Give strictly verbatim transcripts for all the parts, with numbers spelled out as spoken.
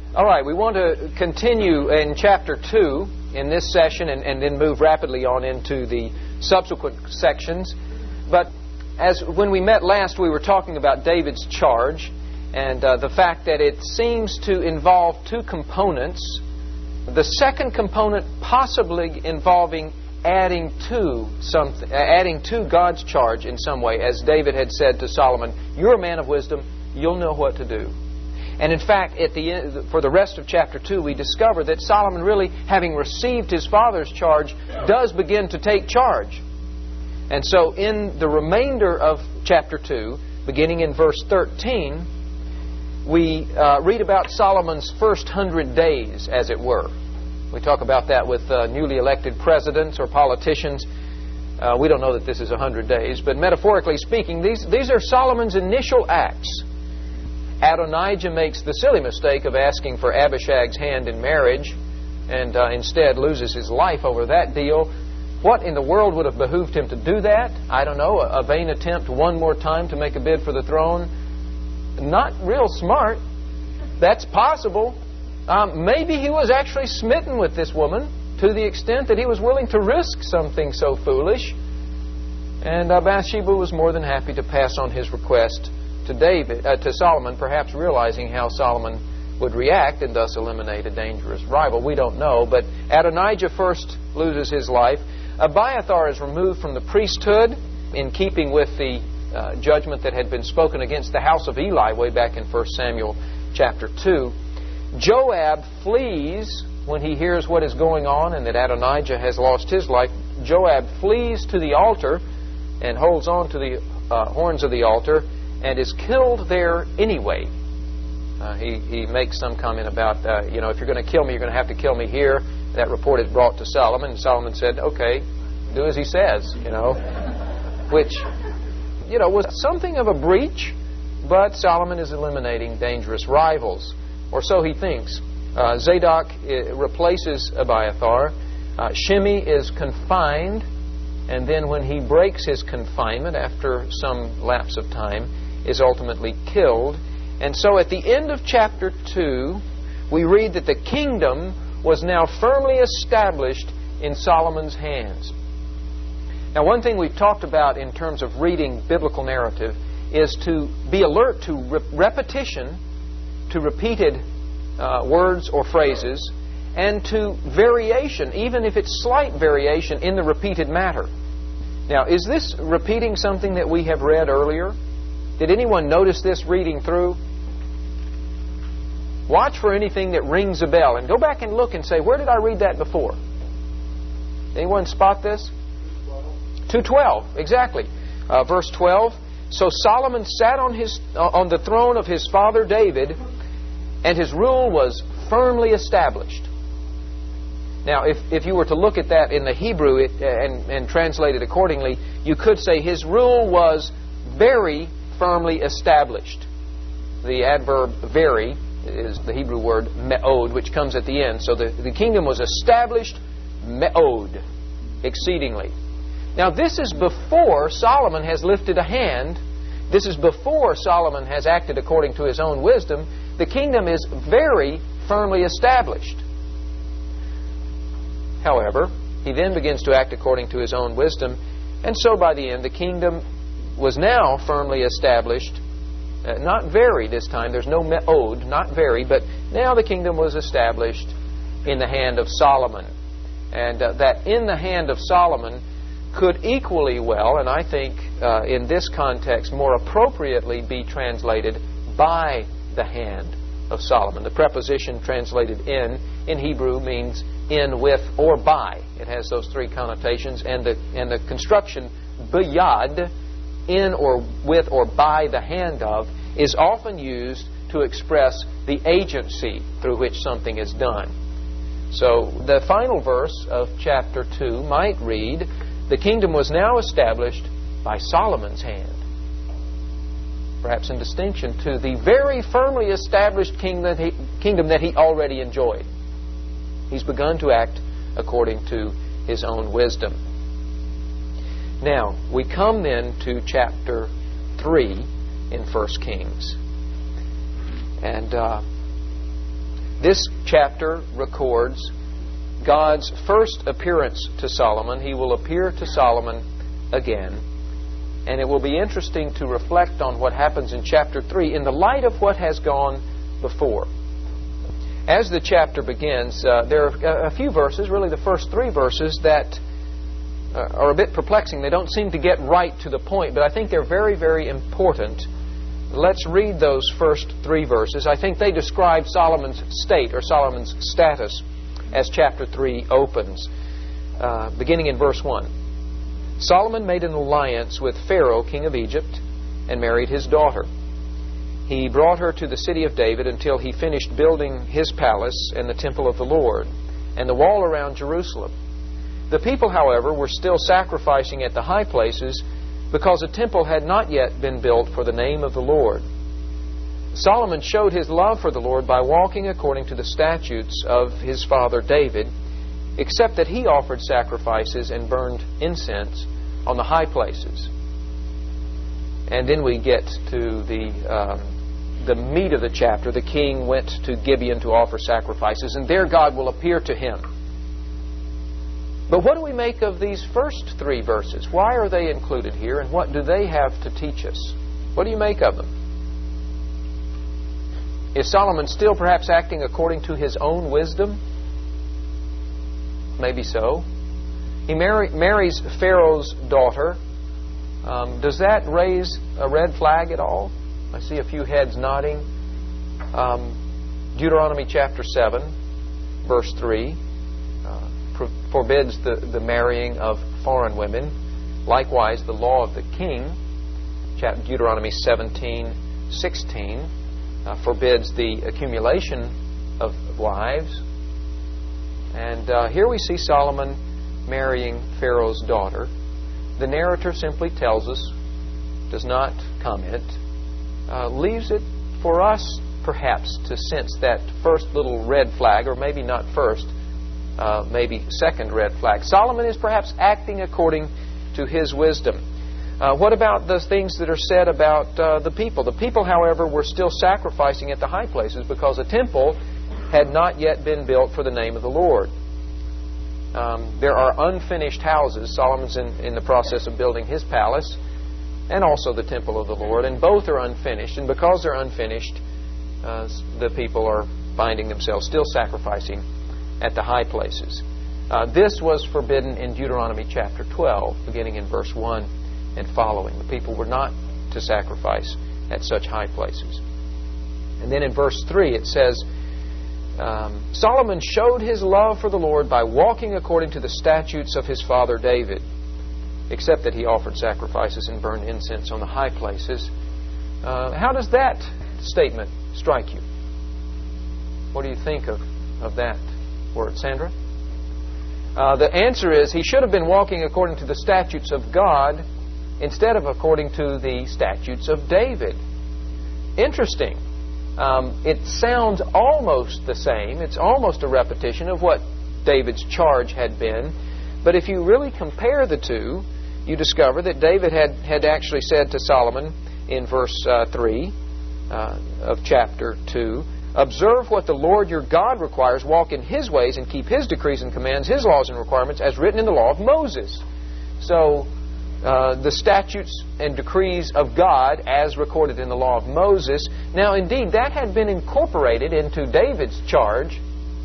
All right, we want to continue in chapter two in this session and, and then move rapidly on into the subsequent sections. But as when we met last, we were talking about David's charge and uh, the fact that it seems to involve two components. The second component possibly involving adding to something, adding to God's charge in some way, as David had said to Solomon, "You're a man of wisdom; you'll know what to do." And in fact, at the end, for the rest of chapter two, we discover that Solomon, really having received his father's charge, does begin to take charge. And so, in the remainder of chapter two, beginning in verse thirteen, we uh, read about Solomon's first hundred days, as it were. We talk about that with uh, newly elected presidents or politicians. Uh, we don't know that this is a hundred days, but metaphorically speaking, these these are Solomon's initial acts. Adonijah makes the silly mistake of asking for Abishag's hand in marriage, and uh, instead loses his life over that deal. What in the world would have behooved him to do that? I don't know. A, a vain attempt one more time to make a bid for the throne. Not real smart. That's possible. Um, maybe he was actually smitten with this woman to the extent that he was willing to risk something so foolish. And uh, Bathsheba was more than happy to pass on his request to David, uh, to Solomon, perhaps realizing how Solomon would react and thus eliminate a dangerous rival. We don't know, but Adonijah first loses his life. Abiathar is removed from the priesthood in keeping with the uh, judgment that had been spoken against the house of Eli way back in First Samuel chapter two. Joab flees when he hears what is going on and that Adonijah has lost his life. Joab flees to the altar and holds on to the uh, horns of the altar and is killed there anyway. Uh, he, he makes some comment about, uh, you know, if you're going to kill me, you're going to have to kill me here. That report is brought to Solomon, and Solomon said, okay, do as he says, you know, which, you know, was something of a breach, but Solomon is eliminating dangerous rivals, or so he thinks. Uh, Zadok uh, replaces Abiathar. Uh, Shimei is confined, and then when he breaks his confinement after some lapse of time, is ultimately killed. And so at the end of chapter two, we read that the kingdom was now firmly established in Solomon's hands. Now, one thing we've talked about in terms of reading biblical narrative is to be alert to re- repetition, to repeated uh, words or phrases, and to variation, even if it's slight variation in the repeated matter. Now, is this repeating something that we have read earlier? Did anyone notice this reading through? Watch for anything that rings a bell and go back and look and say, where did I read that before? Anyone spot this? two twelve, exactly. Uh, verse twelve. So Solomon sat on his uh, on the throne of his father David, and his rule was firmly established. Now, if, if you were to look at that in the Hebrew it, and, and translate it accordingly, you could say his rule was very firmly established. The adverb very is the Hebrew word me'od, which comes at the end. So the, the kingdom was established me'od, exceedingly. Now, this is before Solomon has lifted a hand. This is before Solomon has acted according to his own wisdom. The kingdom is very firmly established. However, he then begins to act according to his own wisdom, and so by the end, the kingdom was now firmly established. Uh, not very this time. There's no me'od, not very, but now the kingdom was established in the hand of Solomon. And uh, that in the hand of Solomon could equally well, and I think uh, in this context more appropriately, be translated by the hand of Solomon. The preposition translated in, in Hebrew means in, with, or by. It has those three connotations, and the, and the construction biyad, in or with or by the hand of, is often used to express the agency through which something is done. So the final verse of chapter two might read, the kingdom was now established by Solomon's hand. Perhaps in distinction to the very firmly established kingdom that he, kingdom that he already enjoyed. He's begun to act according to his own wisdom. Now, we come then to chapter three in First Kings. And uh, This chapter records God's first appearance to Solomon. He will appear to Solomon again. And it will be interesting to reflect on what happens in chapter three in the light of what has gone before. As the chapter begins, uh, there are a few verses, really the first three verses, that uh, are a bit perplexing. They don't seem to get right to the point, but I think they're very, very important. Let's read those first three verses. I think they describe Solomon's state or Solomon's status as chapter three opens. Uh, beginning in verse one. Solomon made an alliance with Pharaoh, king of Egypt, and married his daughter. He brought her to the city of David until he finished building his palace and the temple of the Lord, and the wall around Jerusalem. The people, however, were still sacrificing at the high places because a temple had not yet been built for the name of the Lord. Solomon showed his love for the Lord by walking according to the statutes of his father David, except that he offered sacrifices and burned incense on the high places. And then we get to the um, the meat of the chapter. The king went to Gibeon to offer sacrifices, and there God will appear to him. But what do we make of these first three verses? Why are they included here, and what do they have to teach us? What do you make of them? Is Solomon still perhaps acting according to his own wisdom? Maybe so. He marry, marries Pharaoh's daughter. Um, does that raise a red flag at all? I see a few heads nodding. Um, Deuteronomy chapter seven, verse three, uh, pro- forbids the, the marrying of foreign women. Likewise, the law of the king, chapter Deuteronomy seventeen, sixteen, uh, forbids the accumulation of wives. And uh, here we see Solomon marrying Pharaoh's daughter. The narrator simply tells us, does not comment, uh, leaves it for us perhaps to sense that first little red flag, or maybe not first, uh, maybe second red flag. Solomon is perhaps acting according to his wisdom. Uh, what about the things that are said about uh, the people? The people, however, were still sacrificing at the high places because a temple had not yet been built for the name of the Lord. Um, there are unfinished houses. Solomon's in, in the process of building his palace and also the temple of the Lord, and both are unfinished. And because they're unfinished, uh, the people are finding themselves still sacrificing at the high places. Uh, this was forbidden in Deuteronomy chapter twelve, beginning in verse one and following. The people were not to sacrifice at such high places. And then in verse three it says, Um, Solomon showed his love for the Lord by walking according to the statutes of his father David, except that he offered sacrifices and burned incense on the high places. Uh, how does that statement strike you? What do you think of, of that word, Sandra? Uh, the answer is he should have been walking according to the statutes of God instead of according to the statutes of David. Interesting. Um, it sounds almost the same. It's almost a repetition of what David's charge had been. But if you really compare the two, you discover that David had, had actually said to Solomon in verse uh, three uh, of chapter two, "Observe what the Lord your God requires, walk in His ways, and keep His decrees and commands, His laws and requirements, as written in the law of Moses." So, Uh, the statutes and decrees of God as recorded in the law of Moses. Now, indeed, that had been incorporated into David's charge.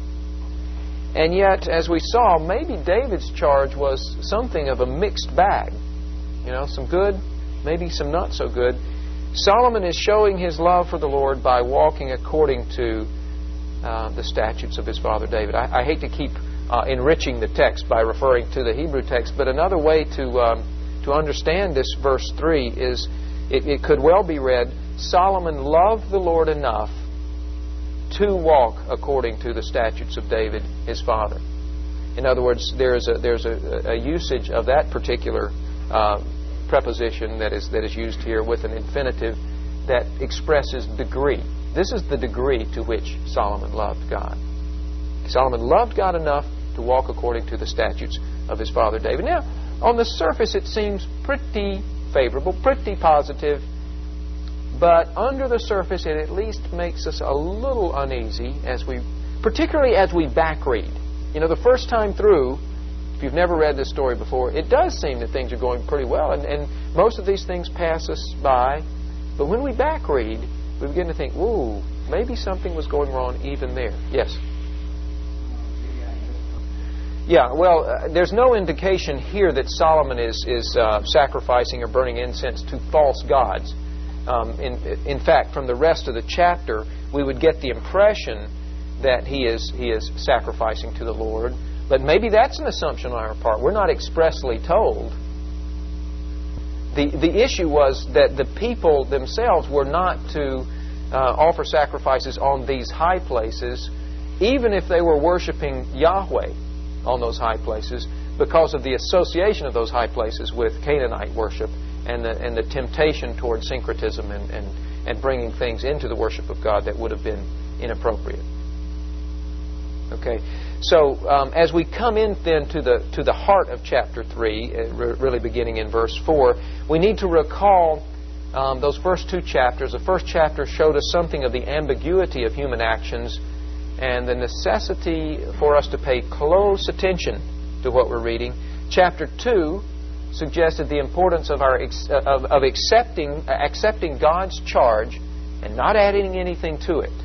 And yet, as we saw, maybe David's charge was something of a mixed bag. You know, some good, maybe some not so good. Solomon is showing his love for the Lord by walking according to uh, the statutes of his father David. I, I hate to keep uh, enriching the text by referring to the Hebrew text, but another way to... Um, To understand this verse three is, it, it could well be read, Solomon loved the Lord enough to walk according to the statutes of David, his father. In other words, there's a, there's a, a usage of that particular uh, preposition that is, that is used here with an infinitive that expresses degree. This is the degree to which Solomon loved God. Solomon loved God enough to walk according to the statutes of his father David. Now, on the surface, it seems pretty favorable, pretty positive, but under the surface, it at least makes us a little uneasy as we particularly as we back read. You know, the first time through, if you've never read this story before, it does seem that things are going pretty well, and, and most of these things pass us by. But when we back read, we begin to think, whoa, maybe something was going wrong even there. Yes? Yeah, well, uh, there's no indication here that Solomon is, is uh, sacrificing or burning incense to false gods. Um, in, in fact, from the rest of the chapter, we would get the impression that he is, he is sacrificing to the Lord. But maybe that's an assumption on our part. We're not expressly told. The, the issue was that the people themselves were not to uh, offer sacrifices on these high places, even if they were worshiping Yahweh on those high places, because of the association of those high places with Canaanite worship and the, and the temptation toward syncretism and, and, and bringing things into the worship of God that would have been inappropriate. Okay, so um, as we come in then to the to the heart of chapter three, uh, re- really beginning in verse four, we need to recall um, those first two chapters. The first chapter showed us something of the ambiguity of human actions and the necessity for us to pay close attention to what we're reading. Chapter two suggested the importance of our ex- of, of accepting uh, accepting God's charge and not adding anything to it.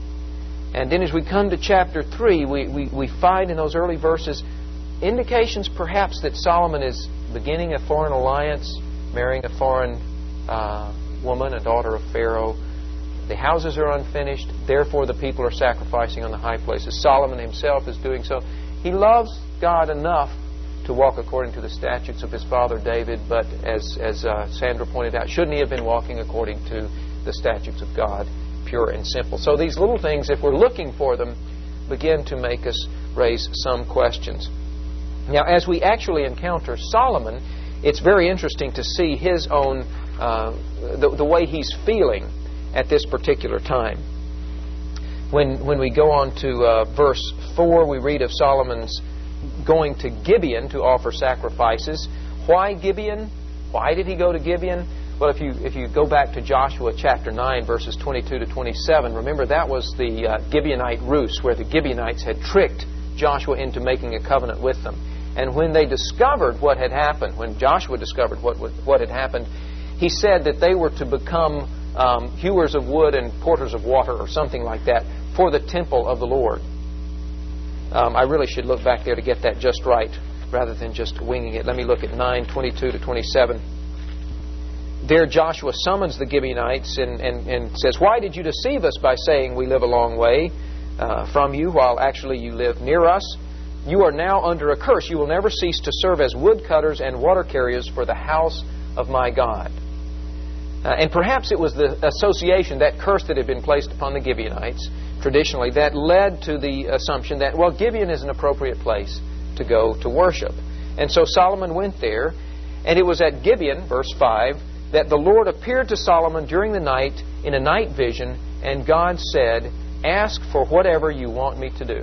And then as we come to chapter three, we, we, we find in those early verses indications perhaps that Solomon is beginning a foreign alliance, marrying a foreign uh, woman, a daughter of Pharaoh. The houses are unfinished, therefore the people are sacrificing on the high places. Solomon himself is doing so. He loves God enough to walk according to the statutes of his father David, but as, as uh, Sandra pointed out, shouldn't he have been walking according to the statutes of God? Pure and simple. So these little things, if we're looking for them, begin to make us raise some questions. Now, as we actually encounter Solomon, it's very interesting to see his own, uh, the, the way he's feeling at this particular time. When, when we go on to uh, verse four, we read of Solomon's going to Gibeon to offer sacrifices. Why Gibeon? Why did he go to Gibeon? Well, if you if you go back to Joshua chapter nine, verses twenty-two to twenty-seven, remember that was the uh, Gibeonite ruse, where the Gibeonites had tricked Joshua into making a covenant with them. And when they discovered what had happened, when Joshua discovered what what had happened, he said that they were to become um, hewers of wood and porters of water, or something like that, for the temple of the Lord. Um, I really should look back there to get that just right, rather than just winging it. Let me look at nine twenty-two to twenty-seven. There Joshua summons the Gibeonites and, and, and says, "Why did you deceive us by saying we live a long way uh, from you, while actually you live near us? You are now under a curse. You will never cease to serve as woodcutters and water carriers for the house of my God." Uh, and perhaps it was the association, that curse that had been placed upon the Gibeonites traditionally, that led to the assumption that, well, Gibeon is an appropriate place to go to worship. And so Solomon went there, and it was at Gibeon, verse five, that the Lord appeared to Solomon during the night in a night vision, and God said, "Ask for whatever you want me to do."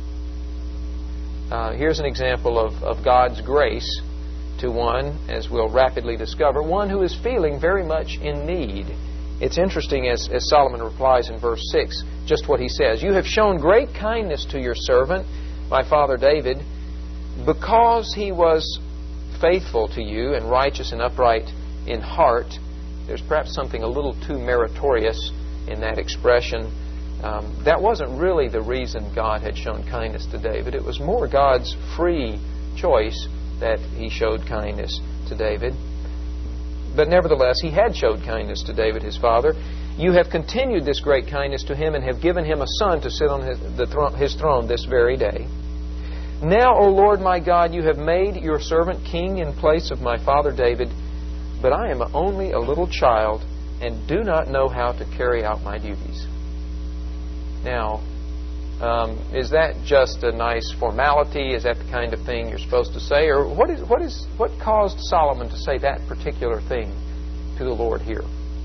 Uh, here's an example of, of God's grace to one, as we'll rapidly discover, one who is feeling very much in need. It's interesting as, as Solomon replies in verse six, just what he says. "You have shown great kindness to your servant, my father David, because he was faithful to you and righteous and upright in heart." There's perhaps something a little too meritorious in that expression. Um, that wasn't really the reason God had shown kindness to David. It was more God's free choice that he showed kindness to David. But nevertheless, he had showed kindness to David, his father. "You have continued this great kindness to him and have given him a son to sit on his, the thro- his throne this very day. Now, O Lord my God, you have made your servant king in place of my father David, but I am only a little child and do not know how to carry out my duties." Now, um, is that just a nice formality? Is that the kind of thing you're supposed to say? Or what is what is what caused Solomon to say that particular thing to the Lord here?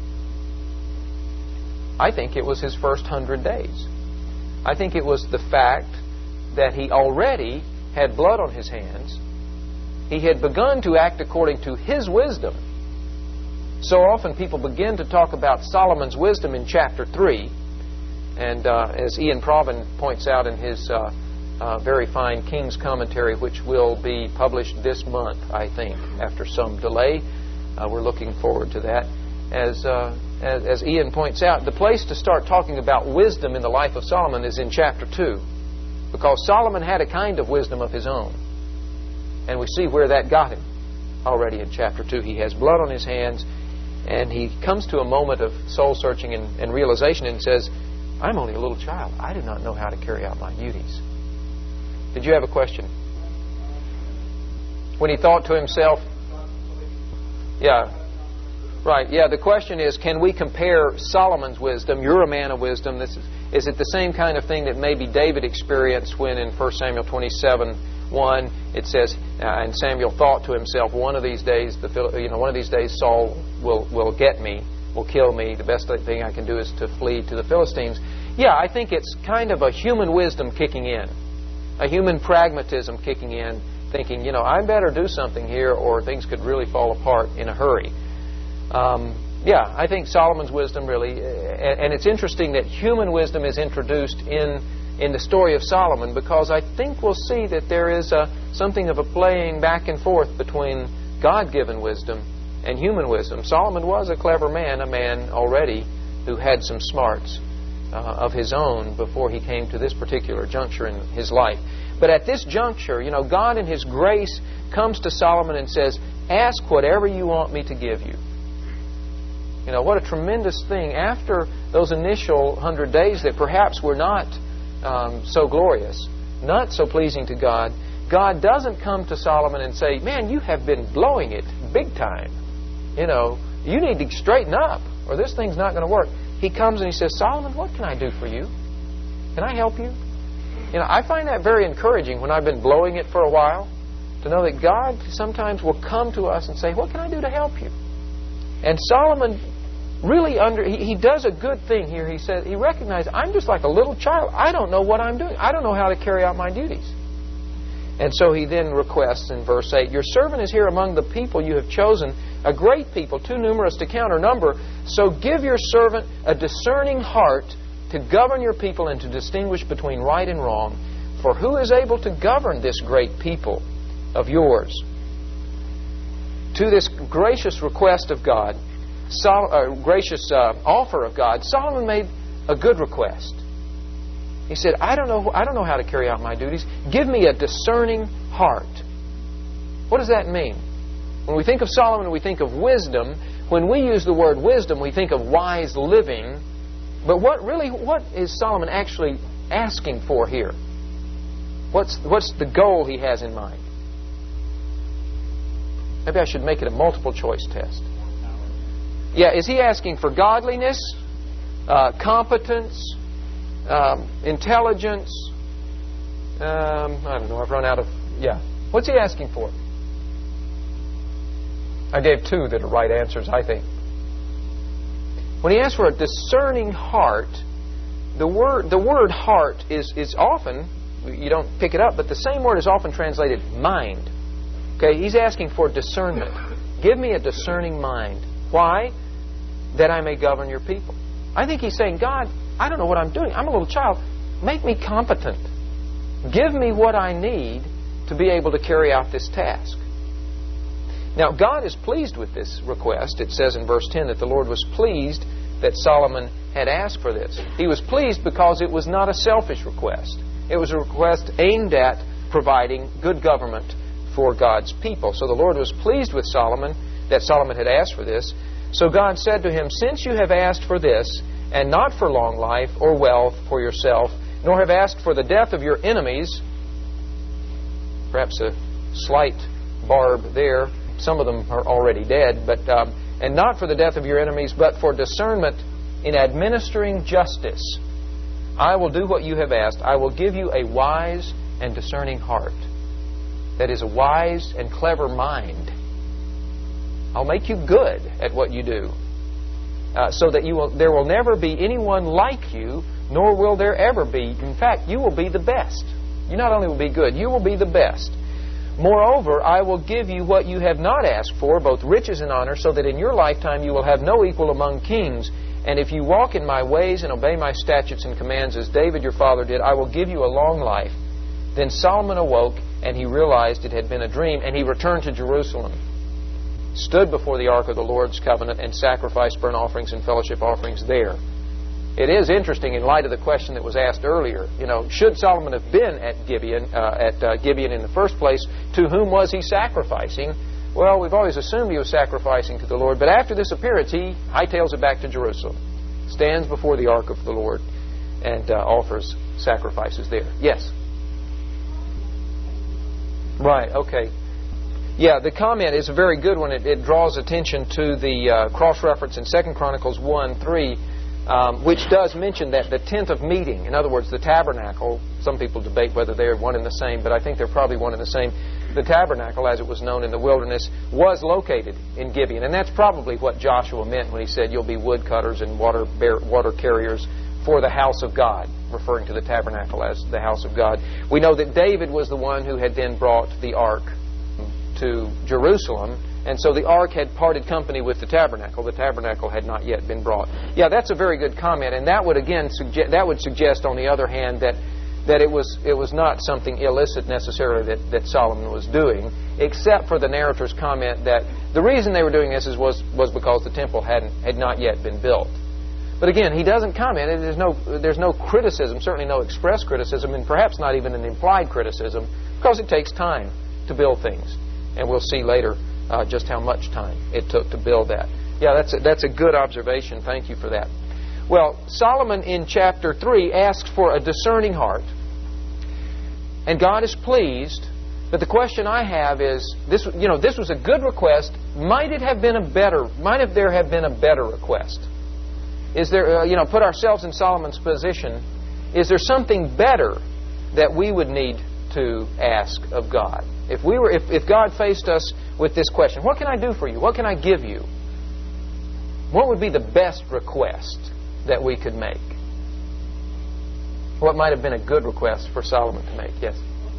I think it was his first hundred days. I think it was the fact that he already had blood on his hands. He had begun to act according to his wisdom. So often people begin to talk about Solomon's wisdom in chapter three, And uh, as Ian Provan points out in his uh, uh, very fine King's Commentary, which will be published this month, I think, after some delay, uh, we're looking forward to that. As, uh, as as Ian points out, the place to start talking about wisdom in the life of Solomon is in chapter two, because Solomon had a kind of wisdom of his own, and we see where that got him already in chapter two. He has blood on his hands, and he comes to a moment of soul-searching and, and realization and says, I'm only a little child. I do not know how to carry out my duties. Did you have a question? When he thought to himself, yeah, right, yeah, the question is, can we compare Solomon's wisdom? You're a man of wisdom. This is, is it the same kind of thing that maybe David experienced when in First Samuel twenty-seven one it says, uh, and Samuel thought to himself, one of these days, the you know, one of these days Saul will will get me, will kill me. The best thing I can do is to flee to the Philistines. Yeah, I think it's kind of a human wisdom kicking in, a human pragmatism kicking in, thinking, you know, I better do something here or things could really fall apart in a hurry. Um, yeah, I think Solomon's wisdom really, and, and it's interesting that human wisdom is introduced in in the story of Solomon, because I think we'll see that there is a, something of a playing back and forth between God-given wisdom and human wisdom. Solomon was a clever man, a man already who had some smarts uh, of his own before he came to this particular juncture in his life. But at this juncture, you know, God in His grace comes to Solomon and says, ask whatever you want me to give you. You know, what a tremendous thing. After those initial hundred days that perhaps were not um, so glorious, not so pleasing to God, God doesn't come to Solomon and say, man, you have been blowing it big time. You know, you need to straighten up or this thing's not going to work. He comes and he says, Solomon, what can I do for you? Can I help you? You know, I find that very encouraging when I've been blowing it for a while, to know that God sometimes will come to us and say, what can I do to help you? And Solomon really under he, he does a good thing here. He says he recognizes, I'm just like a little child. I don't know what I'm doing. I don't know how to carry out my duties. And so he then requests in verse eight, your servant is here among the people you have chosen, a great people, too numerous to count or number. So give your servant a discerning heart to govern your people and to distinguish between right and wrong. For who is able to govern this great people of yours? To this gracious request of God, Sol- uh, gracious uh, offer of God, Solomon made a good request. He said, I don't know I don't know how to carry out my duties. Give me a discerning heart. What does that mean? When we think of Solomon, we think of wisdom. When we use the word wisdom, we think of wise living. But what really, what is Solomon actually asking for here? What's, what's the goal he has in mind? Maybe I should make it a multiple choice test. Yeah, is he asking for godliness, uh, competence, um, intelligence? Um, I don't know, I've run out of... Yeah. What's he asking for? I gave two that are right answers, I think. When he asks for a discerning heart, the word the word heart is, is often, you don't pick it up, but the same word is often translated mind. Okay, he's asking for discernment. Give me a discerning mind. Why? That I may govern your people. I think he's saying, God, I don't know what I'm doing. I'm a little child. Make me competent. Give me what I need to be able to carry out this task. Now, God is pleased with this request. It says in verse ten that the Lord was pleased that Solomon had asked for this. He was pleased because it was not a selfish request. It was a request aimed at providing good government for God's people. So the Lord was pleased with Solomon that Solomon had asked for this. So God said to him, since you have asked for this, and not for long life or wealth for yourself, nor have asked for the death of your enemies, perhaps a slight barb there, some of them are already dead, but um, and not for the death of your enemies, but for discernment in administering justice, I will do what you have asked. I will give you a wise and discerning heart. That is, a wise and clever mind. I'll make you good at what you do, uh, so that you will, there will never be anyone like you, nor will there ever be. In fact, you will be the best. You not only will be good, you will be the best. Moreover, I will give you what you have not asked for, both riches and honor, so that in your lifetime you will have no equal among kings, And if you walk in my ways and obey my statutes and commands as David your father did, I will give you a long life. Then Solomon awoke, and he realized it had been a dream, and he returned to Jerusalem, stood before the ark of the Lord's covenant, and sacrificed burnt offerings and fellowship offerings there. It is interesting in light of the question that was asked earlier. You know, should Solomon have been at Gibeon, uh, at uh, Gibeon in the first place? To whom was he sacrificing? Well, we've always assumed he was sacrificing to the Lord, but after this appearance, he hightails it back to Jerusalem, stands before the ark of the Lord, and uh, offers sacrifices there. Yes? Right, okay. Yeah, the comment is a very good one. It, it draws attention to the uh, cross-reference in Second Chronicles one three, um, which does mention that the tent of meeting, in other words, the tabernacle, some people debate whether they're one and the same, but I think they're probably one and the same. The tabernacle, as it was known in the wilderness, was located in Gibeon. And that's probably what Joshua meant when he said, you'll be woodcutters and water, bear, water carriers for the house of God, referring to the tabernacle as the house of God. We know that David was the one who had then brought the ark to Jerusalem, and so the ark had parted company with the tabernacle. The tabernacle had not yet been brought. Yeah, that's a very good comment, and that would again suggest, that would suggest, on the other hand, that that it was it was not something illicit necessarily that, that Solomon was doing, except for the narrator's comment that the reason they were doing this is was was because the temple hadn't had not yet been built. But again, he doesn't comment. There's no there's no criticism, certainly no express criticism, and perhaps not even an implied criticism, because it takes time to build things, and we'll see later uh, just how much time it took to build that. Yeah, that's a, that's a good observation. Thank you for that. Well, Solomon in chapter three asks for a discerning heart, and God is pleased. But the question I have is, this you know this was a good request. Might it have been a better? Might have there have been a better request? Is there uh, you know put ourselves in Solomon's position? Is there something better that we would need to ask of God? If we were, if, if God faced us with this question, what can I do for you? What can I give you? What would be the best request that we could make? What might have been a good request for Solomon to make? Yes?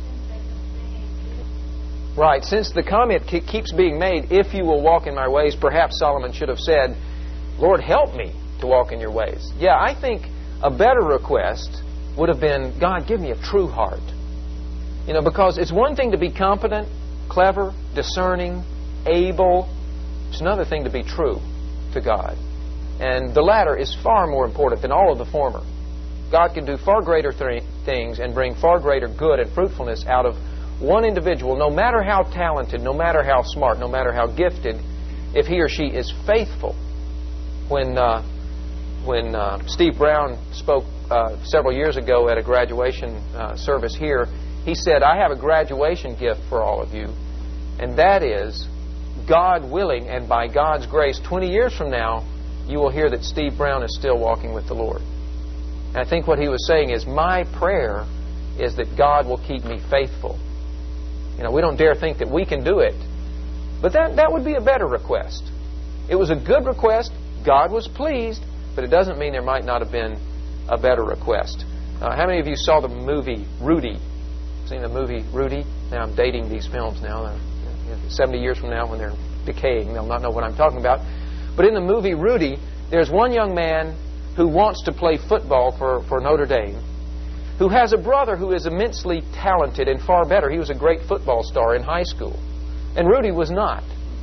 Right. Since the comment keeps being made, if you will walk in my ways, perhaps Solomon should have said, Lord, help me to walk in your ways. Yeah, I think a better request would have been, God, give me a true heart. You know, because it's one thing to be competent, clever, discerning, able. It's another thing to be true to God. And the latter is far more important than all of the former. God can do far greater th- things and bring far greater good and fruitfulness out of one individual, no matter how talented, no matter how smart, no matter how gifted, if he or she is faithful. When uh, when uh, Steve Brown spoke uh, several years ago at a graduation uh, service here, he said, I have a graduation gift for all of you, and that is, God willing, and by God's grace, twenty years from now, you will hear that Steve Brown is still walking with the Lord. And I think what he was saying is, my prayer is that God will keep me faithful. You know, we don't dare think that we can do it, but that, that would be a better request. It was a good request. God was pleased, but it doesn't mean there might not have been a better request. Uh, how many of you saw the movie Rudy? Seen the movie Rudy? Now I'm dating these films now. Uh, seventy years from now when they're decaying, they'll not know what I'm talking about. But in the movie Rudy, there's one young man who wants to play football for, for Notre Dame, who has a brother who is immensely talented and far better. He was a great football star in high school. And Rudy was not.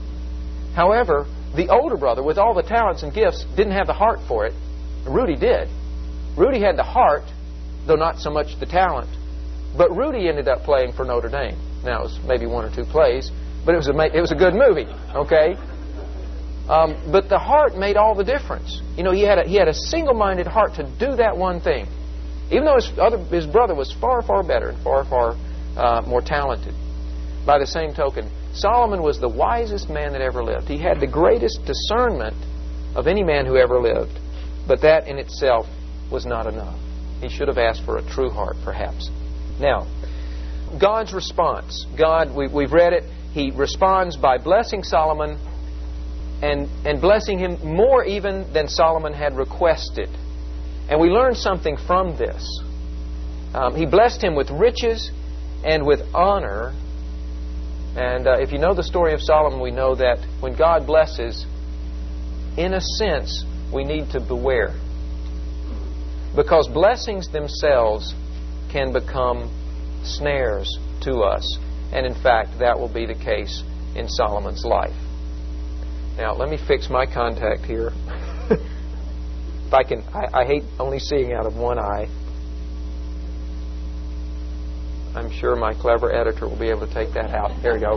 However, the older brother, with all the talents and gifts, didn't have the heart for it. Rudy did. Rudy had the heart, though not so much the talent. But Rudy ended up playing for Notre Dame. Now, it was maybe one or two plays, but it was a, it was a good movie, okay? Um, but the heart made all the difference. You know, he had a, he had a single-minded heart to do that one thing. Even though his, other, his brother was far, far better and far, far uh, more talented. By the same token, Solomon was the wisest man that ever lived. He had the greatest discernment of any man who ever lived. But that in itself was not enough. He should have asked for a true heart, perhaps. Now, God's response. God, we, we've read it. He responds by blessing Solomon and, and blessing him more even than Solomon had requested. And we learn something from this. Um, he blessed him with riches and with honor. And uh, if you know the story of Solomon, we know that when God blesses, in a sense, we need to beware. Because blessings themselves can become snares to us. And in fact, that will be the case in Solomon's life. Now, let me fix my contact here. If I can, I, I hate only seeing out of one eye. I'm sure my clever editor will be able to take that out. There we go.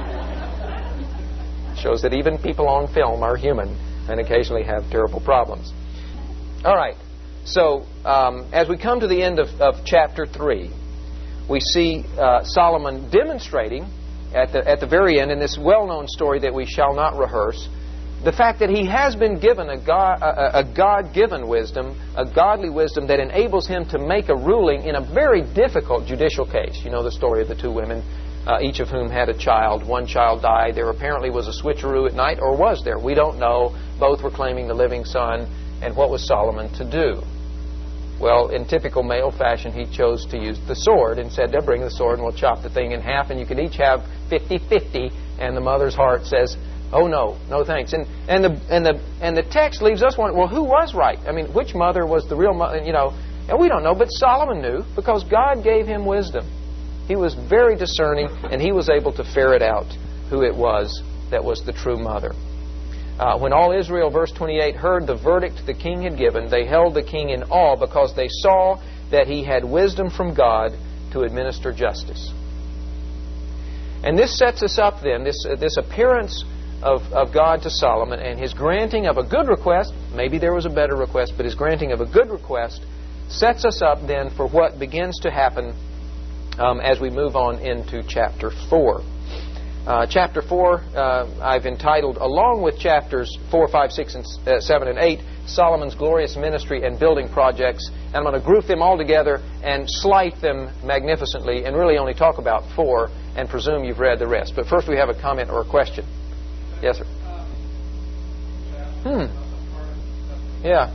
Shows that even people on film are human and occasionally have terrible problems. All right. So, um, as we come to the end of, of chapter three, we see uh, Solomon demonstrating at the, at the very end, in this well-known story that we shall not rehearse, the fact that he has been given a, God, a, a God-given wisdom, a godly wisdom that enables him to make a ruling in a very difficult judicial case. You know the story of the two women, uh, each of whom had a child. One child died. There apparently was a switcheroo at night, or was there? We don't know. Both were claiming the living son. And what was Solomon to do? Well, in typical male fashion, he chose to use the sword and said, "They'll bring the sword and we'll chop the thing in half and you can each have fifty-fifty. And the mother's heart says, "Oh no, no thanks." And and the and the and the text leaves us wondering, well, who was right? I mean, which mother was the real mother? You know, and we don't know. But Solomon knew because God gave him wisdom. He was very discerning, and he was able to ferret out who it was that was the true mother. Uh, when all Israel, verse twenty-eight, heard the verdict the king had given, they held the king in awe because they saw that he had wisdom from God to administer justice. And this sets us up then, this, uh, this appearance of, of God to Solomon and his granting of a good request, maybe there was a better request, but his granting of a good request sets us up then for what begins to happen um, as we move on into chapter four. Uh, chapter four, uh, I've entitled, along with chapters four, five, six, and uh, seven, and eight, Solomon's glorious ministry and building projects. And I'm going to group them all together and slice them magnificently and really only talk about four and presume you've read the rest. But first we have a comment or a question. Yes, sir. Hmm. Yeah.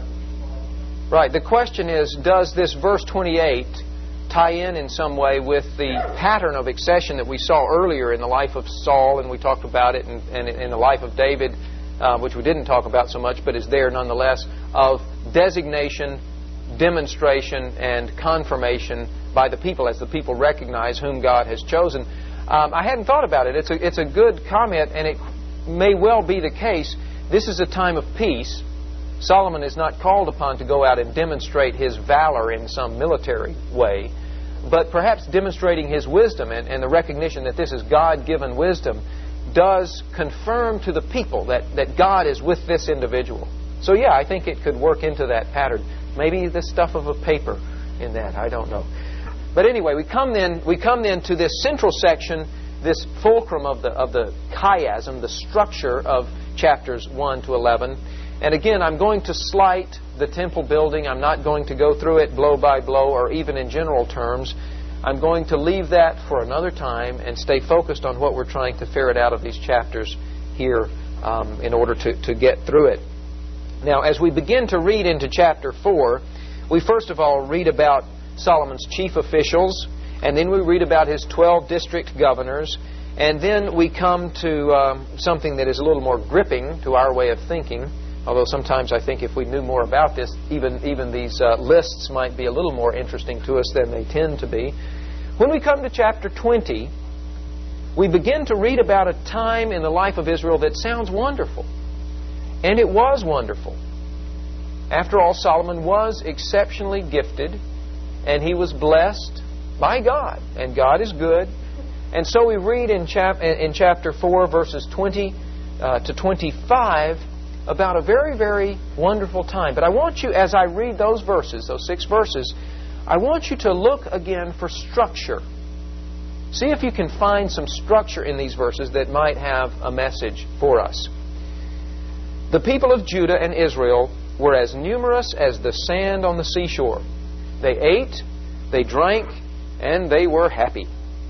Right. The question is, does this verse twenty-eight tie in in some way with the pattern of accession that we saw earlier in the life of Saul, and we talked about it, and, and in the life of David, uh, which we didn't talk about so much, but is there nonetheless, of designation, demonstration, and confirmation by the people as the people recognize whom God has chosen. Um, I hadn't thought about it. It's a, it's a good comment, and it may well be the case. This is a time of peace. Solomon is not called upon to go out and demonstrate his valor in some military way, but perhaps demonstrating his wisdom and, and the recognition that this is God-given wisdom does confirm to the people that, that God is with this individual. So yeah, I think it could work into that pattern. Maybe the stuff of a paper in that, I don't know. But anyway, we come then we come then to this central section, this fulcrum of the of the chiasm, the structure of chapters one to eleven. And again, I'm going to slight the temple building. I'm not going to go through it blow by blow or even in general terms. I'm going to leave that for another time and stay focused on what we're trying to ferret out of these chapters here um, in order to, to get through it. Now, as we begin to read into chapter four, we first of all read about Solomon's chief officials, and then we read about his twelve district governors, and then we come to um, something that is a little more gripping to our way of thinking. Although sometimes I think if we knew more about this, even even these uh, lists might be a little more interesting to us than they tend to be. When we come to chapter twenty, we begin to read about a time in the life of Israel that sounds wonderful. And it was wonderful. After all, Solomon was exceptionally gifted, and he was blessed by God. And God is good. And so we read in, chap- in chapter four, verses twenty uh, to twenty-five, about a very, very wonderful time. But I want you, as I read those verses, those six verses, I want you to look again for structure. See if you can find some structure in these verses that might have a message for us. The people of Judah and Israel were as numerous as the sand on the seashore. They ate, they drank, and they were happy.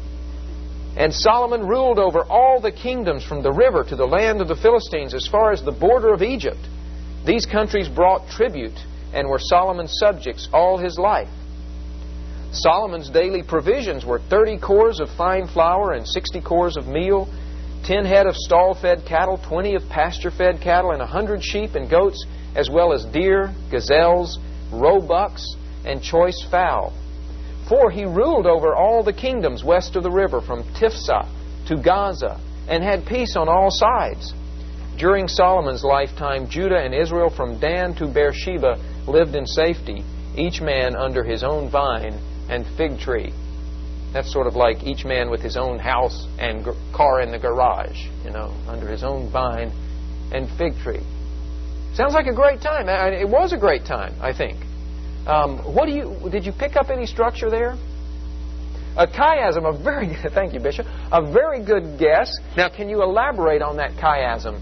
And Solomon ruled over all the kingdoms from the river to the land of the Philistines as far as the border of Egypt. These countries brought tribute and were Solomon's subjects all his life. Solomon's daily provisions were thirty cores of fine flour and sixty cores of meal, ten head of stall-fed cattle, twenty of pasture-fed cattle, and a hundred sheep and goats, as well as deer, gazelles, roebucks, and choice fowl. For he ruled over all the kingdoms west of the river, from Tifsah to Gaza, and had peace on all sides. During Solomon's lifetime, Judah and Israel from Dan to Beersheba lived in safety, each man under his own vine and fig tree. That's sort of like each man with his own house and g- car in the garage, you know, under his own vine and fig tree. Sounds like a great time. It was a great time, I think. Um, what do you did you pick up any structure there? A chiasm, a very thank you, Bishop. A very good guess. Now, can you elaborate on that chiasm?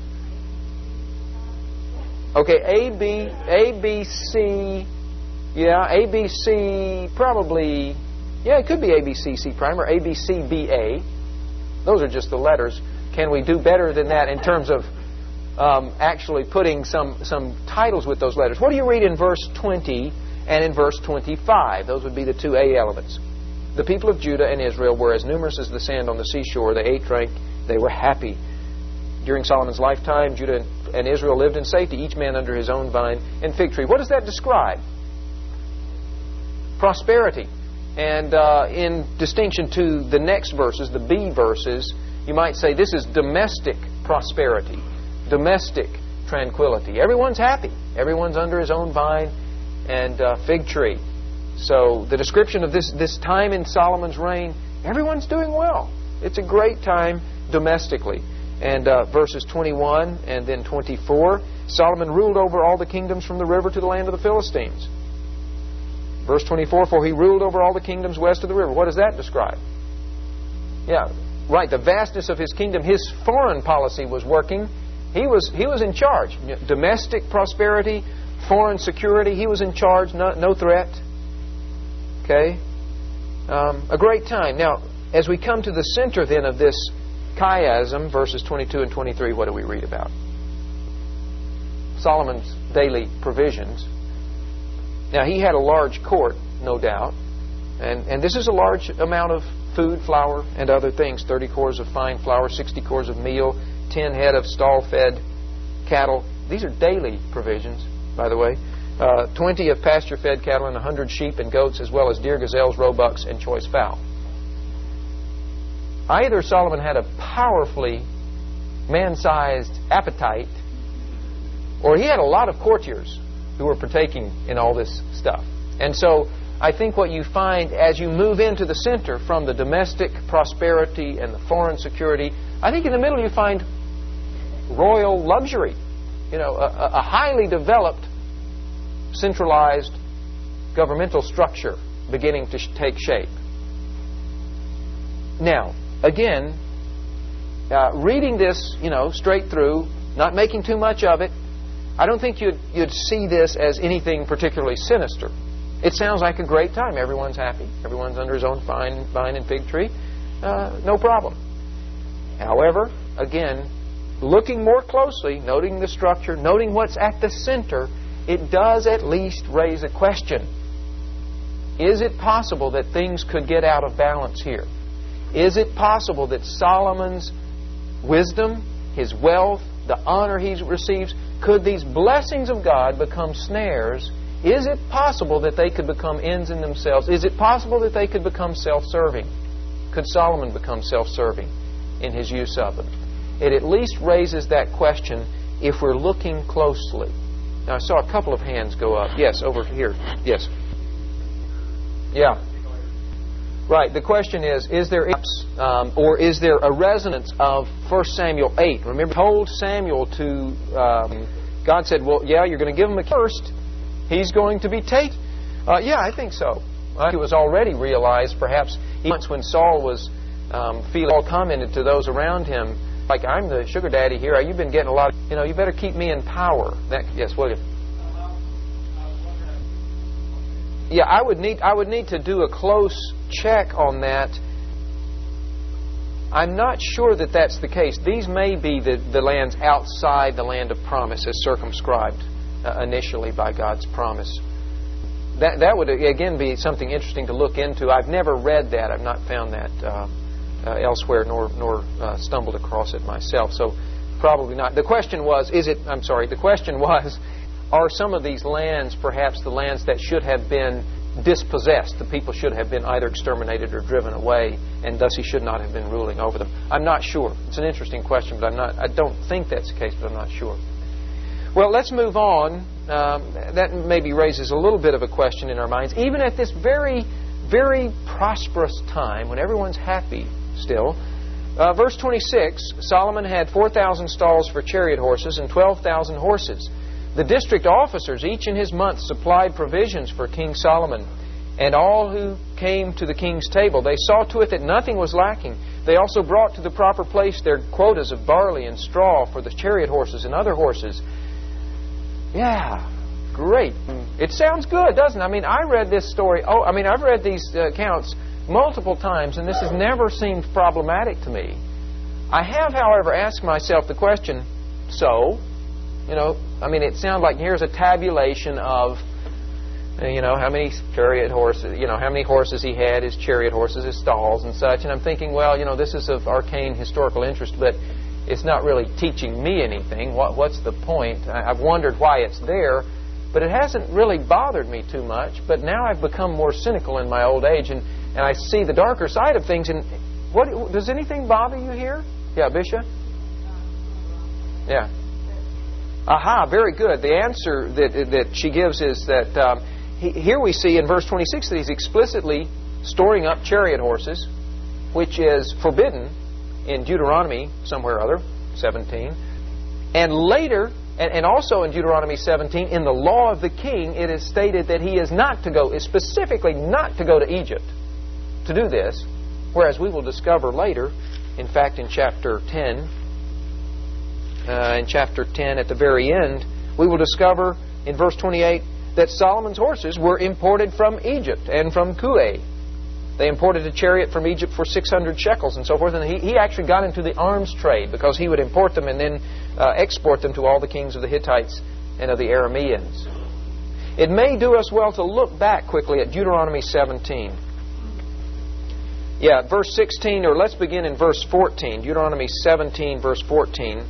Okay, A B A B C, yeah, A B C probably, yeah, it could be A B C C prime or A B C B A. Those are just the letters. Can we do better than that in terms of um, actually putting some some titles with those letters? What do you read in verse twenty? And in verse twenty-five, those would be the two A elements. The people of Judah and Israel were as numerous as the sand on the seashore. They ate, drank, they were happy. During Solomon's lifetime, Judah and Israel lived in safety, each man under his own vine and fig tree. What does that describe? Prosperity. And uh, in distinction to the next verses, the B verses, you might say this is domestic prosperity, domestic tranquility. Everyone's happy. Everyone's under his own vine and uh, fig tree. So the description of this, this time in Solomon's reign, everyone's doing well. It's a great time domestically. And uh, verses twenty-one and then twenty-four, Solomon ruled over all the kingdoms from the river to the land of the Philistines. Verse twenty-four, for he ruled over all the kingdoms west of the river. What does that describe? Yeah, right, the vastness of his kingdom. His foreign policy was working. He was, he was in charge. Domestic prosperity, foreign security, he was in charge, no, no threat. Okay? Um, a great time. Now, as we come to the center then of this chiasm, verses twenty-two and twenty-three, what do we read about? Solomon's daily provisions. Now, he had a large court, no doubt, and, and this is a large amount of food, flour, and other things. thirty cores of fine flour, sixty cores of meal, ten head of stall-fed cattle. These are daily provisions, by the way. Uh, twenty of pasture-fed cattle and one hundred sheep and goats, as well as deer, gazelles, roebucks, and choice fowl. Either Solomon had a powerfully man-sized appetite, or he had a lot of courtiers who were partaking in all this stuff. And so I think what you find as you move into the center from the domestic prosperity and the foreign security, I think in the middle you find royal luxury. You know, a, a highly developed, centralized governmental structure beginning to sh- take shape. Now, again, uh, reading this, you know, straight through, not making too much of it, I don't think you'd, you'd see this as anything particularly sinister. It sounds like a great time. Everyone's happy. Everyone's under his own vine, vine and fig tree. Uh, no problem. However, again, looking more closely, noting the structure, noting what's at the center, it does at least raise a question. Is it possible that things could get out of balance here? Is it possible that Solomon's wisdom, his wealth, the honor he receives, could these blessings of God become snares? Is it possible that they could become ends in themselves? Is it possible that they could become self-serving? Could Solomon become self-serving in his use of them? It at least raises that question if we're looking closely. Now, I saw a couple of hands go up. Yes, over here. Yes. Yeah. Right. The question is, is there um, or is there a resonance of First Samuel eight? Remember, told Samuel to, um, God said, well, yeah, you're going to give him a first. He's going to be taken. Uh, yeah, I think so. It was already realized, perhaps, once when Saul was um, feeling, Saul commented to those around him, like, I'm the sugar daddy here. You've been getting a lot of, you know, you better keep me in power. That, yes, William. Yeah, I would need I would need to do a close check on that. I'm not sure that that's the case. These may be the, the lands outside the land of promise as circumscribed uh, initially by God's promise. That that would, again, be something interesting to look into. I've never read that. I've not found that uh, uh, elsewhere nor, nor uh, stumbled across it myself. So probably not. The question was, is it, I'm sorry, the question was, are some of these lands perhaps the lands that should have been dispossessed? The people should have been either exterminated or driven away, and thus he should not have been ruling over them. I'm not sure. It's an interesting question, but I'm not. I don't think that's the case, but I'm not sure. Well, let's move on. Um, that maybe raises a little bit of a question in our minds. Even at this very, very prosperous time, when everyone's happy still, uh, verse twenty-six, Solomon had four thousand stalls for chariot horses and twelve thousand horses. The district officers, each in his month, supplied provisions for King Solomon and all who came to the king's table. They saw to it that nothing was lacking. They also brought to the proper place their quotas of barley and straw for the chariot horses and other horses. Yeah, great. It sounds good, doesn't it? I mean, I read this story. Oh, I mean, I've read these uh, accounts multiple times, and this has never seemed problematic to me. I have, however, asked myself the question, so, you know, I mean, it sounds like here's a tabulation of, you know, how many chariot horses, you know, how many horses he had, his chariot horses, his stalls and such. And I'm thinking, well, you know, this is of arcane historical interest, but it's not really teaching me anything. What, what's the point? I, I've wondered why it's there, but it hasn't really bothered me too much. But now I've become more cynical in my old age, and, and I see the darker side of things. And what does anything bother you here? Yeah, Bishop? Yeah. Aha, very good. The answer that that she gives is that um, he, here we see in verse twenty-six that he's explicitly storing up chariot horses, which is forbidden in Deuteronomy somewhere or other, seventeen. And later, and, and also in Deuteronomy seventeen, in the law of the king, it is stated that he is not to go, is specifically not to go to Egypt to do this, whereas we will discover later, in fact in chapter ten, Uh, in chapter ten, at the very end, we will discover in verse twenty-eight that Solomon's horses were imported from Egypt and from Kue. They imported a chariot from Egypt for six hundred shekels and so forth. And he, he actually got into the arms trade because he would import them and then uh, export them to all the kings of the Hittites and of the Arameans. It may do us well to look back quickly at Deuteronomy seventeen. Yeah, verse sixteen, or let's begin in verse fourteen. Deuteronomy seventeen, verse fourteen.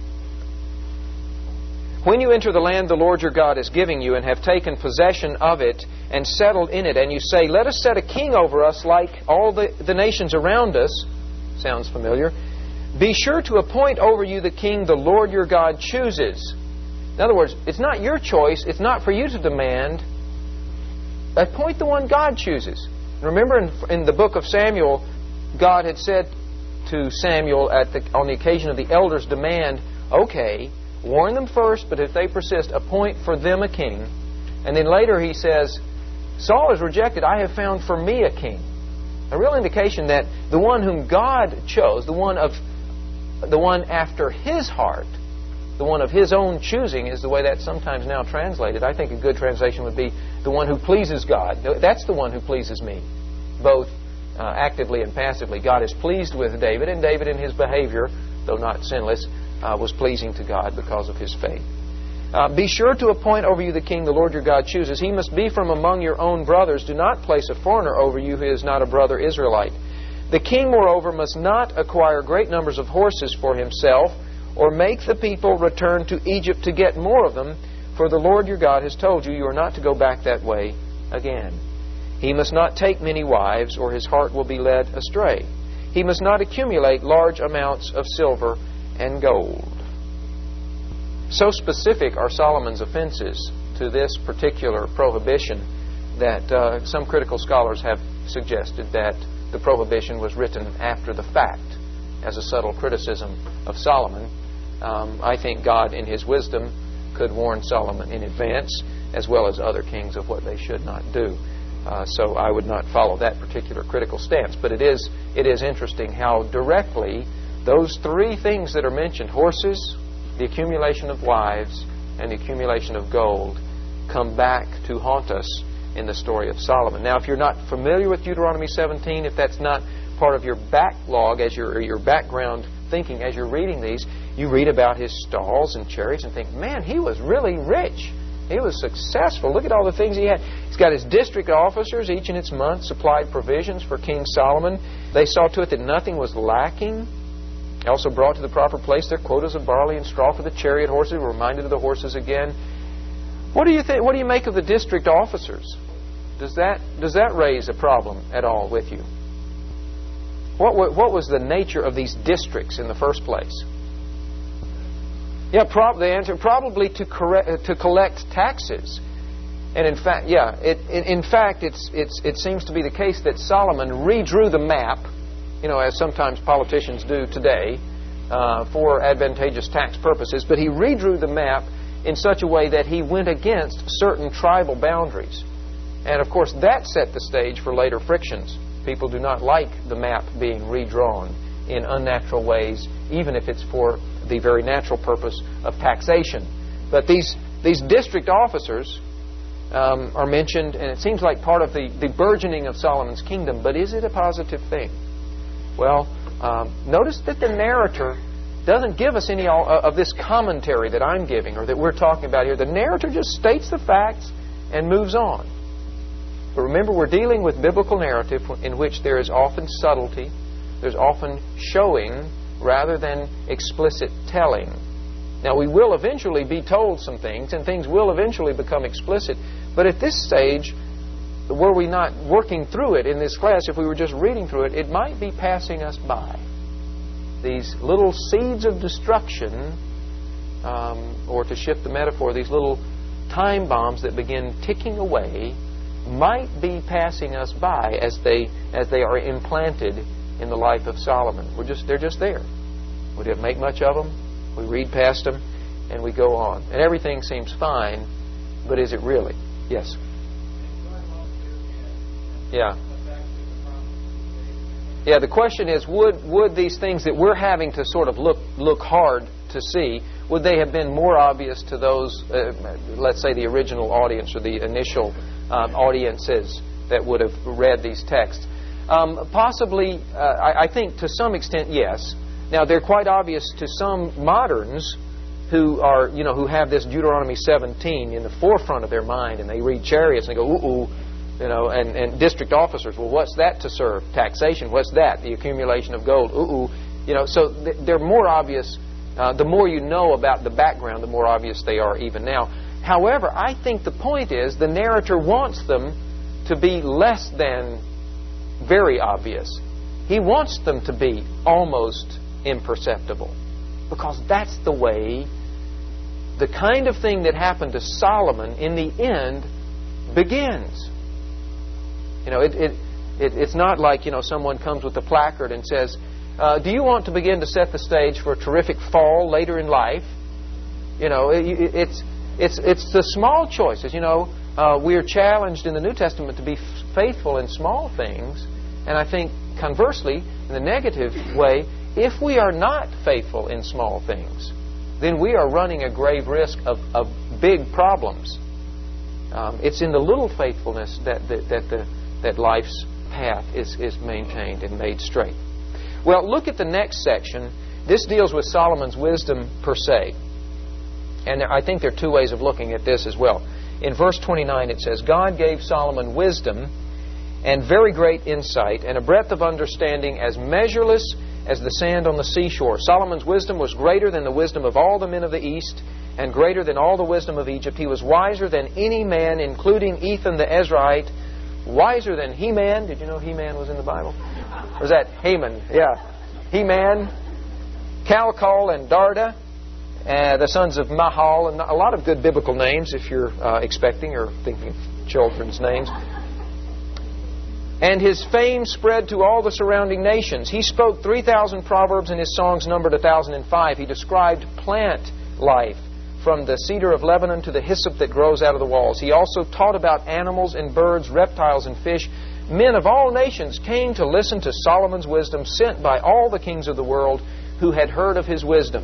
When you enter the land the Lord your God is giving you and have taken possession of it and settled in it, and you say, let us set a king over us like all the, the nations around us, sounds familiar, be sure to appoint over you the king the Lord your God chooses. In other words, it's not your choice, it's not for you to demand. Appoint the one God chooses. Remember in, in the book of Samuel, God had said to Samuel at the, on the occasion of the elders' demand, okay, warn them first, but if they persist, appoint for them a king. And then later he says, Saul is rejected, I have found for me a king. A real indication that the one whom God chose, the one of the one after His heart, the one of His own choosing, is the way that's sometimes now translated. I think a good translation would be the one who pleases God. That's the one who pleases me, both uh, actively and passively. God is pleased with David, and David in his behavior, though not sinless, Uh, was pleasing to God because of his faith. Uh, be sure to appoint over you the king the Lord your God chooses. He must be from among your own brothers. Do not place a foreigner over you who is not a brother Israelite. The king, moreover, must not acquire great numbers of horses for himself or make the people return to Egypt to get more of them, for the Lord your God has told you you are not to go back that way again. He must not take many wives, or his heart will be led astray. He must not accumulate large amounts of silver and gold. So specific are Solomon's offenses to this particular prohibition that uh, some critical scholars have suggested that the prohibition was written after the fact as a subtle criticism of Solomon. Um, I think God, in His wisdom, could warn Solomon in advance, as well as other kings, of what they should not do. Uh, so I would not follow that particular critical stance. But it is it is interesting how directly those three things that are mentioned, horses, the accumulation of wives, and the accumulation of gold, come back to haunt us in the story of Solomon. Now, if you're not familiar with Deuteronomy seventeen, if that's not part of your backlog, as your, your background thinking as you're reading these, you read about his stalls and chariots and think, man, he was really rich. He was successful. Look at all the things he had. He's got his district officers, each in its month, supplied provisions for King Solomon. They saw to it that nothing was lacking. They also brought to the proper place their quotas of barley and straw for the chariot horses. We're reminded of the horses again. What do you think? What do you make of the district officers? Does that does that raise a problem at all with you? What what was the nature of these districts in the first place? Yeah, prob- the answer probably to correct, to collect taxes, and in fact, yeah, it, in, in fact, it's it's it seems to be the case that Solomon redrew the map, you know, as sometimes politicians do today, uh, for advantageous tax purposes. But he redrew the map in such a way that he went against certain tribal boundaries, and of course, that set the stage for later frictions. People do not like the map being redrawn in unnatural ways, even if it's for the very natural purpose of taxation. But these these district officers um, are mentioned, and it seems like part of the, the burgeoning of Solomon's kingdom. But is it a positive thing? Well, um, notice that the narrator doesn't give us any of this commentary that I'm giving or that we're talking about here. The narrator just states the facts and moves on. But remember, we're dealing with biblical narrative in which there is often subtlety, there's often showing rather than explicit telling. Now, we will eventually be told some things, and things will eventually become explicit. But at this stage, were we not working through it in this class, if we were just reading through it, it might be passing us by. These little seeds of destruction, um, or to shift the metaphor, these little time bombs that begin ticking away, might be passing us by as they as they are implanted in the life of Solomon. We're just they're just there. We didn't make much of them. We read past them, and we go on, and everything seems fine. But is it really? Yes. Yeah. Yeah. The question is, would would these things that we're having to sort of look look hard to see, would they have been more obvious to those, uh, let's say, the original audience or the initial um, audiences that would have read these texts? Um, possibly, uh, I, I think to some extent, yes. Now, they're quite obvious to some moderns who are, you know, who have this Deuteronomy seventeen in the forefront of their mind, and they read chariots and they go, ooh, ooh, you know, and, and district officers, well, what's that to serve? Taxation, what's that? The accumulation of gold, ooh, ooh. You know, so th- they're more obvious. Uh, the more you know about the background, the more obvious they are even now. However, I think the point is the narrator wants them to be less than very obvious. He wants them to be almost imperceptible, because that's the way the kind of thing that happened to Solomon in the end begins. You know, it, it, it it's not like, you know, someone comes with a placard and says, uh, do you want to begin to set the stage for a terrific fall later in life? You know, it, it, it's it's it's the small choices. You know, uh, we're challenged in the New Testament to be f- faithful in small things, and I think conversely, in the negative way, if we are not faithful in small things, then we are running a grave risk of, of big problems. Um, it's in the little faithfulness that that, that the that life's path is, is maintained and made straight. Well, look at the next section. This deals with Solomon's wisdom per se. And there, I think there are two ways of looking at this as well. In verse twenty-nine it says, God gave Solomon wisdom and very great insight and a breadth of understanding as measureless as the sand on the seashore. Solomon's wisdom was greater than the wisdom of all the men of the East and greater than all the wisdom of Egypt. He was wiser than any man, including Ethan the Ezrahite, wiser than He-Man. Did you know He-Man was in the Bible? Or is that Haman? Yeah. He-Man, Calcol, and Darda, uh, the sons of Mahal, and a lot of good biblical names if you're uh, expecting or thinking of children's names. And his fame spread to all the surrounding nations. He spoke three thousand proverbs, and his songs numbered one thousand five. He described plant life, from the cedar of Lebanon to the hyssop that grows out of the walls. He also taught about animals and birds, reptiles and fish. Men of all nations came to listen to Solomon's wisdom, sent by all the kings of the world who had heard of his wisdom.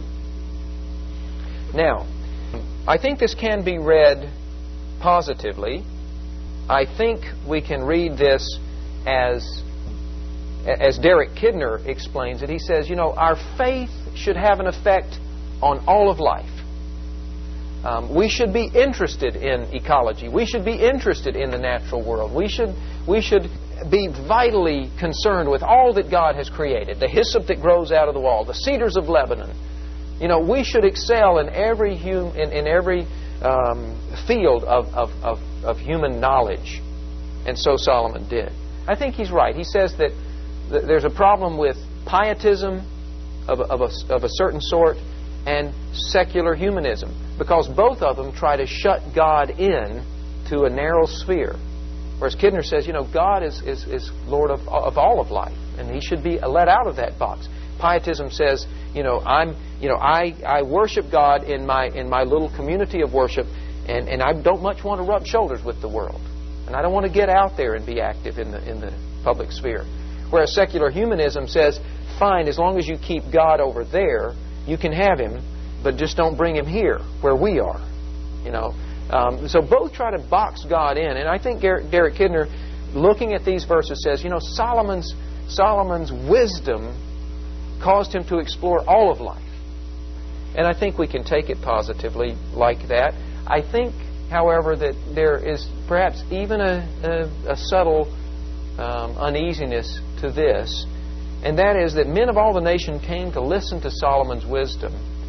Now, I think this can be read positively. I think we can read this as as Derek Kidner explains it. He says, you know, our faith should have an effect on all of life. Um, we should be interested in ecology. We should be interested in the natural world. We should we should be vitally concerned with all that God has created. The hyssop that grows out of the wall, the cedars of Lebanon. You know, we should excel in every hum, in, in every um, field of, of, of, of human knowledge. And so Solomon did. I think he's right. He says that th- there's a problem with pietism of a, of, a, of a certain sort and secular humanism, because both of them try to shut God in to a narrow sphere. Whereas Kidner says, you know, God is, is, is Lord of, of all of life, and He should be let out of that box. Pietism says, you know, I'm, you know, I, I worship God in my in my little community of worship, and, and I don't much want to rub shoulders with the world, and I don't want to get out there and be active in the in the public sphere. Whereas secular humanism says, fine, as long as you keep God over there, you can have Him, but just don't bring Him here where we are. You know, um, so both try to box God in, and I think Derek, Derek Kidner, looking at these verses, says, you know, Solomon's Solomon's wisdom caused him to explore all of life. And I think we can take it positively like that. I think, however, that there is perhaps even a, a, a subtle um, uneasiness to this, and that is that men of all the nation came to listen to Solomon's wisdom.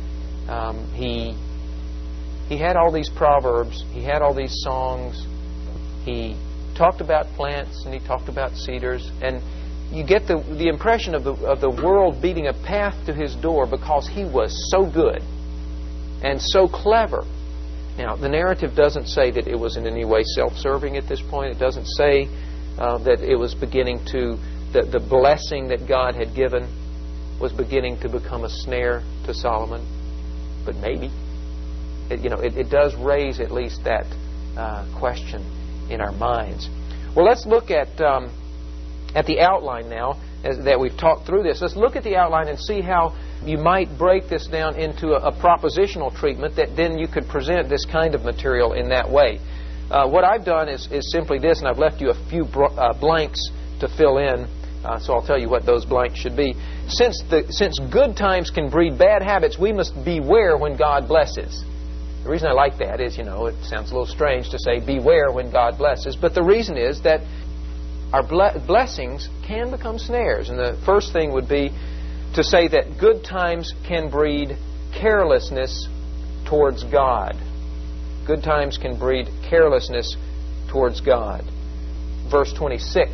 Um, he, he had all these proverbs, he had all these songs, he talked about plants and he talked about cedars, and you get the, the impression of the, of the world beating a path to his door because he was so good and so clever. Now, the narrative doesn't say that it was in any way self-serving at this point. It doesn't say uh, that it was beginning to, that the blessing that God had given was beginning to become a snare to Solomon. But maybe. It, you know, it, it does raise at least that uh, question in our minds. Well, let's look at... Um, At the outline now, as, that we've talked through this, let's look at the outline and see how you might break this down into a, a propositional treatment that then you could present this kind of material in that way. Uh, what I've done is, is simply this, and I've left you a few br- uh, blanks to fill in, uh, so I'll tell you what those blanks should be. Since, the, since good times can breed bad habits, we must beware when God blesses. The reason I like that is, you know, it sounds a little strange to say beware when God blesses, but the reason is that our blessings can become snares. And the first thing would be to say that good times can breed carelessness towards God. Good times can breed carelessness towards God. Verse twenty-six,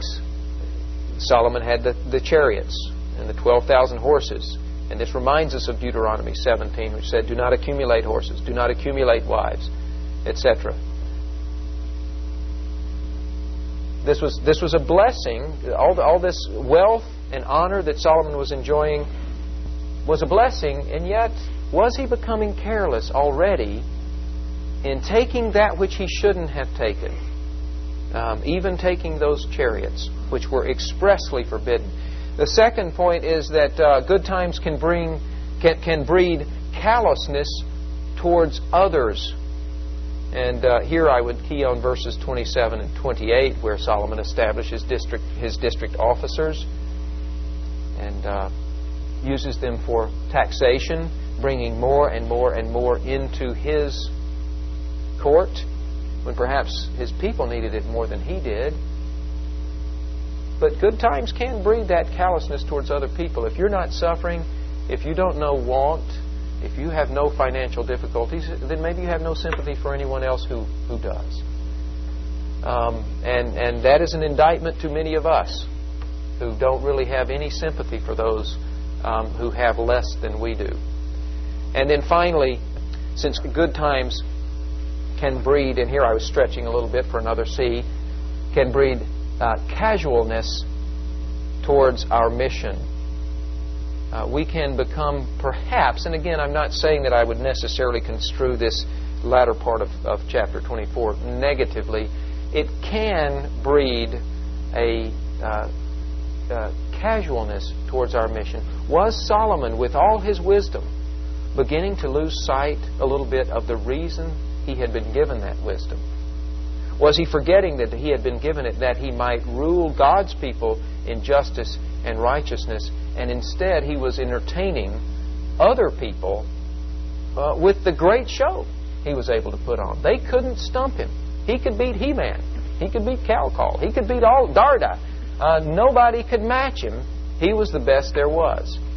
Solomon had the, the chariots and the twelve thousand horses. And this reminds us of Deuteronomy seventeen, which said, do not accumulate horses, do not accumulate wives, et cetera. This was this was a blessing. All the, all this wealth and honor that Solomon was enjoying was a blessing, and yet was he becoming careless already in taking that which he shouldn't have taken, um, even taking those chariots, which were expressly forbidden. The second point is that uh, good times can bring can, can breed callousness towards others. And uh, here I would key on verses twenty-seven and twenty-eight, where Solomon establishes district, his district officers and uh, uses them for taxation, bringing more and more and more into his court, when perhaps his people needed it more than he did. But good times can breed that callousness towards other people. If you're not suffering, if you don't know want, if you have no financial difficulties, then maybe you have no sympathy for anyone else who, who does. Um, and, and that is an indictment to many of us who don't really have any sympathy for those um, who have less than we do. And then finally, since good times can breed, and here I was stretching a little bit for another C, can breed uh, casualness towards our mission. Uh, we can become perhaps, and again, I'm not saying that I would necessarily construe this latter part of, of chapter twenty-four negatively. It can breed a uh, uh, casualness towards our mission. Was Solomon, with all his wisdom, beginning to lose sight a little bit of the reason he had been given that wisdom? Was he forgetting that he had been given it that he might rule God's people in justice and righteousness, and instead he was entertaining other people uh, with the great show he was able to put on? They couldn't stump him. He could beat He-Man. He could beat Calcol. He could beat all Darda. Uh, nobody could match him. He was the best there was.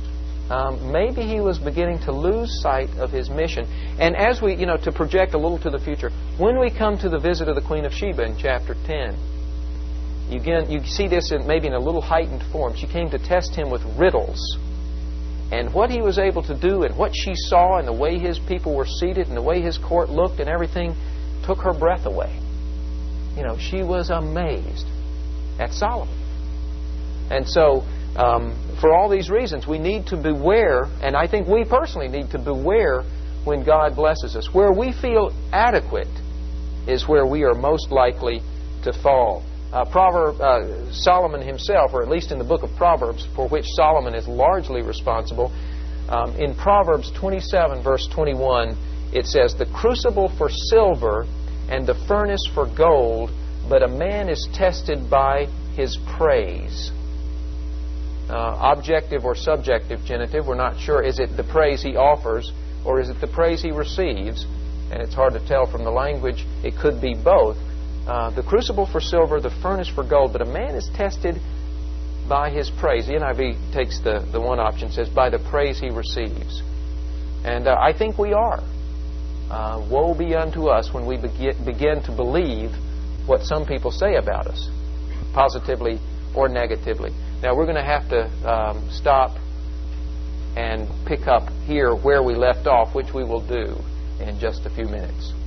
um, maybe he was beginning to lose sight of his mission. And as we, you know, to project a little to the future, when we come to the visit of the Queen of Sheba in chapter ten, you, again, you see this in, maybe in a little heightened form. She came to test him with riddles. And what he was able to do and what she saw and the way his people were seated and the way his court looked and everything took her breath away. You know, she was amazed at Solomon. And so, um, for all these reasons, we need to beware, and I think we personally need to beware when God blesses us. Where we feel adequate is where we are most likely to fall. Uh, Proverb, uh, Solomon himself, or at least in the book of Proverbs, for which Solomon is largely responsible, um, in Proverbs twenty-seven, verse twenty-one, it says, "The crucible for silver and the furnace for gold, but a man is tested by his praise." Uh, objective or subjective genitive, we're not sure. Is it the praise he offers, or is it the praise he receives? And it's hard to tell from the language. It could be both. Uh, the crucible for silver, the furnace for gold, but a man is tested by his praise. The N I V takes the, the one option, says, by the praise he receives. And uh, I think we are. Uh, woe be unto us when we begin, begin to believe what some people say about us, positively or negatively. Now, we're going to have to um, stop and pick up here where we left off, which we will do in just a few minutes.